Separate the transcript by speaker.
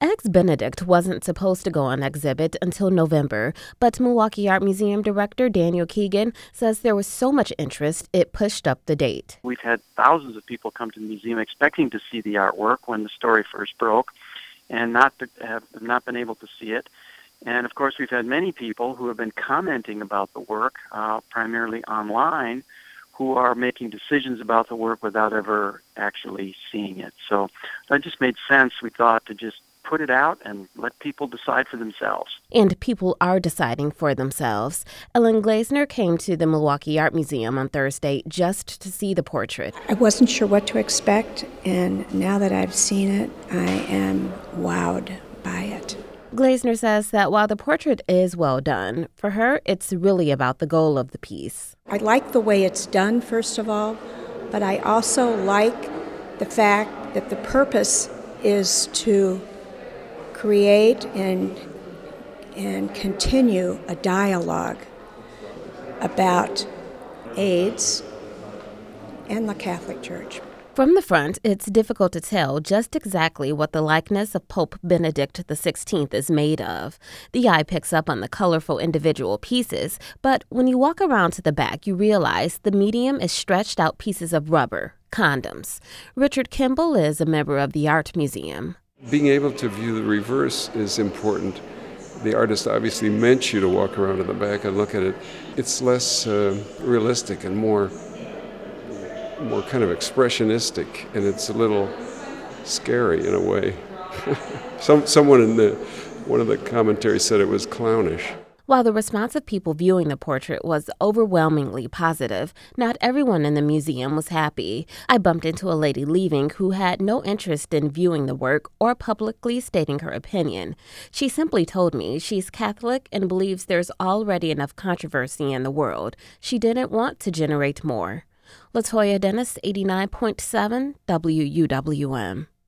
Speaker 1: Eggs Benedict wasn't supposed to go on exhibit until November, but Milwaukee Art Museum director Daniel Keegan says there was so much interest it pushed up the date.
Speaker 2: We've had thousands of people come to the museum expecting to see the artwork when the story first broke and have not been able to see it. And, of course, we've had many people who have been commenting about the work, primarily online, who are making decisions about the work without ever actually seeing it. So that just made sense, we thought, to just put it out and let people decide for themselves.
Speaker 1: And people are deciding for themselves. Ellen Glazner came to the Milwaukee Art Museum on Thursday just to see the portrait.
Speaker 3: I wasn't sure what to expect, and now that I've seen it, I am wowed by it.
Speaker 1: Glazner says that while the portrait is well done, for her, it's really about the goal of the piece.
Speaker 3: I like the way it's done, first of all, but I also like the fact that the purpose is to create and continue a dialogue about AIDS and the Catholic Church.
Speaker 1: From the front, it's difficult to tell just exactly what the likeness of Pope Benedict XVI is made of. The eye picks up on the colorful individual pieces, but when you walk around to the back, you realize the medium is stretched out pieces of rubber, condoms. Richard Kimball is a member of the Art Museum.
Speaker 4: Being able to view the reverse is important. The artist obviously meant you to walk around to the back and look at it. It's less realistic and more kind of expressionistic, and it's a little scary in a way. Someone in one of the commentaries said it was clownish.
Speaker 1: While the response of people viewing the portrait was overwhelmingly positive, not everyone in the museum was happy. I bumped into a lady leaving who had no interest in viewing the work or publicly stating her opinion. She simply told me she's Catholic and believes there's already enough controversy in the world. She didn't want to generate more. Latoya Dennis, 89.7 WUWM.